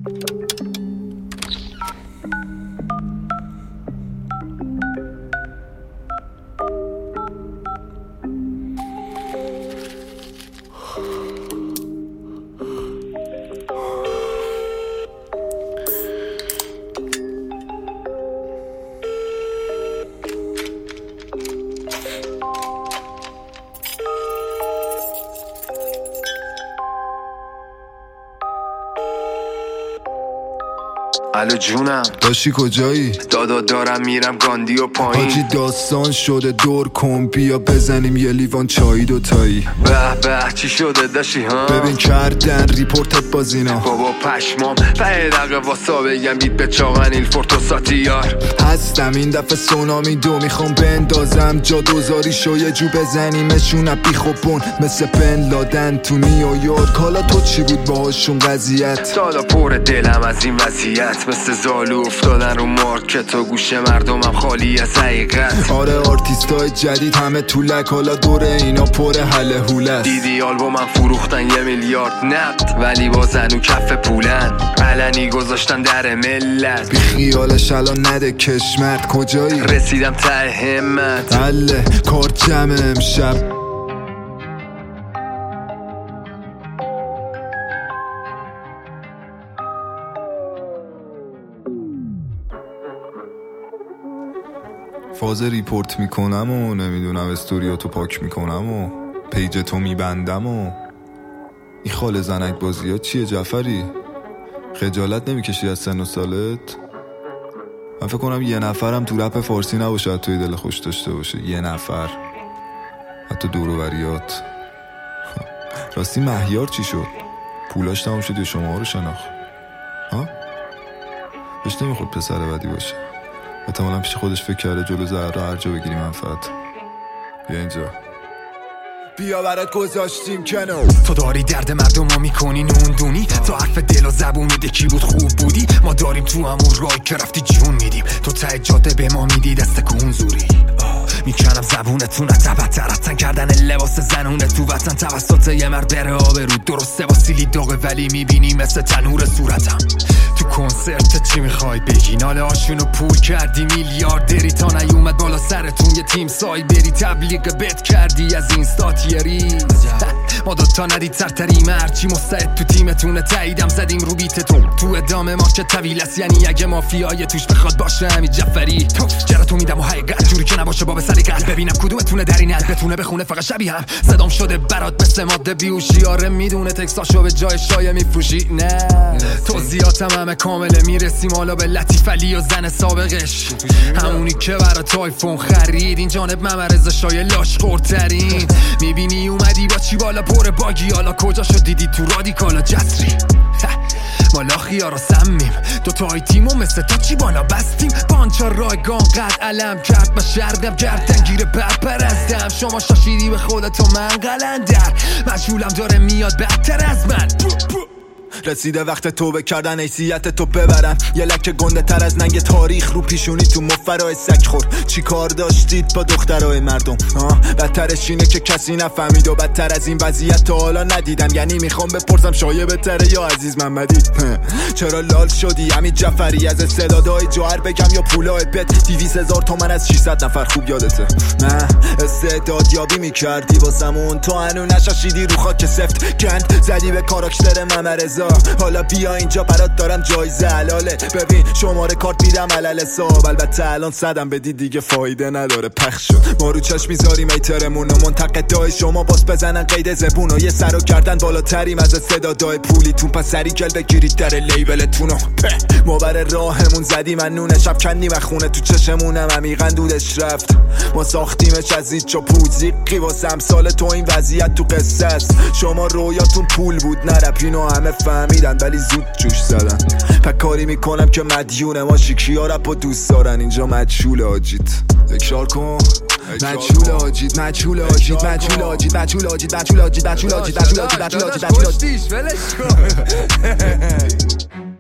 الو جونم، داشتی کجایی؟ دارم میرم گاندی و پایین. حاجی داستان شده دور کن، بیا بزنیم یه لیوان چایی دوتایی. به چی شده داشتی ها؟ ببین کردن ریپورتت بازینا. بابا پشمام 5 دقیقه واسا بگم بیت به چاقن ایل فورتوساتی یار. هستم این دفعه سونامی 2 میخوام بندازم جا دوزاری شو یه جو بزنیمشون بی خوبون مثل بن لادن تو نیویورک. حالا تو چی بود باهاشون قضیت؟ سالا پر دلم از این وضعیت، مثل زالو افتادن رو مارکت و گوش مردمم خالی از حقیقت. آره آرتیستای جدید همه طولک، حالا دور اینا پر حل هولست. دیدی آلبومم فروختن 1 میلیارد نقد، ولی بازن و کف پولن علنی گذاشتن در ملت. بی خیالش الان نده کشمرد، کجایی؟ رسیدم ته همت. حله کار جمع امشب. فاز ریپورت میکنم و نمیدونم استوریاتو پاک میکنم و پیج تو میبندم و این خال زنک بازی ها چیه جعفری؟ خجالت نمیکشی از سن و سالت؟ من فکر کنم یه نفرم تو رپ فارسی نباشه توی دل خوش داشته باشه، یه نفر، حتی دوروبریات. راستی مهیار چی شد؟ پولاش تمام شد یا شما رو شناخت؟ ها؟ بهش نمیخورد پسر بدی باشه، احتمالا پیش خودش فکر کرده جلو زهرا هر جا بگیری منفعت. بیا اینجا، بیا برات گذاشتیم کنار. تو داری درد مردم ها میکنی نوندونی، تو حرف دل و زبون دکی بود خوب بودی. ما داریم تو همون رای که رفتی جون میدیم، تو ته جاده به ما میدی دست کون زوری. میکنم زبونتون تبترتن کردن لباس زنونه تو وطن توسط یه مرد بره آبرو. درسته واسیلی داغه ولی میبینی مثل تنور صورتم. تو کنسرت چی میخوای بگی؟ ناله هاشونو پول کردی میلیاردری تا نیومد بالا سرتون یه تیم سایبری. تبلیغ بت کردی از اینستاتیری. ما دوتا ندید سرتریم هرچی مستعد تو تیمتونه تاییدم زدیم رو بیتتون. تو ادامه مارکت طویل است، یعنی اگه مافیای توش بخواد باشه همین جعفری. جراتو میدم و حقیقت جوری که نباشه با سلیقت. ببینم کدومتونه در این حد بتونه بخونه فقط شبیه هم. صدام شده برات مثل ماده بیوشی. آره میدونه تکساشو به جای شایع میفروشی. نه توضیحاتم همه کامله، میرسیم حالا به لطیف علی و زن سابقش، همونی که برات آیفون خرید. این جانب ممرز شای لاش خورترین. میبینی اومدی با چی بالا پر باگی، حالا کجا شد دیدی تو رادیکالا جسری. ما لاخیا رو سمیم دوتای تیمو مثل تا چی بالا بستیم. پانچا رایگان قد علم کرد با شرقم گردن گیره پرستم. شما شاشیدی به خودتو من قلندر، مجهولم داره میاد بدتر از من. رسیده وقت توبه کردن، حیثیت تو ببرن. یه لکه گنده تر از ننگ تاریخ رو پیشونی تو مفرای سگ خور. چی کار داشتید با دخترای مردم؟ بدترش اینه که کسی نفهمید و بدتر از این وضعیت تا حالا ندیدم. یعنی میخوام بپرسم شایع بهتره یا عزیز محمدی؟ چرا لال شدی همین جعفری؟ از استعدادهای جوهر بگم یا پولای بت؟ 200,000 تومن از 600 نفر خوب یادته؟ نه استعداد یابی میکردی واسمون، تو هنو نشاشیدی رو خاک سفت گند زدی به کاراکتر ممرزا. حالا بیا اینجا برات دارم جایزه حلاله. ببین شماره کارت میدم علل حساب، البته الان صدم بدی دیگه فایده نداره پخش شد. ما رو چشم میذاریم ایترمون و منتقدای شما باز بزنن قید زبون و یه سرو کردن بالاتریم از استعدادای پولیتون. پس سری گل بگیرید در لیبلتونو. ما بر راهمون زدیم من نون شب کندیم خونه تو چشمونم عمیقا دودش رفت. ما ساختیمش از هیچ جا پوزیقی واسه امثال تو. این وضعیت تو قصه است، شما رویاتون پول بود نرپینو همه فهمیدن ولی زود جوش زدن. پکاری میکنم که مدیونه ما شیکیا رپ و دوست دارن. اینجا مجهول آجید تکرار کن. مجهول آجید مجهول آجید مجهول آجید مجهول آجید مجهول آجید مجهول آجید مجهول آجید مجهول آجید مجهول آجید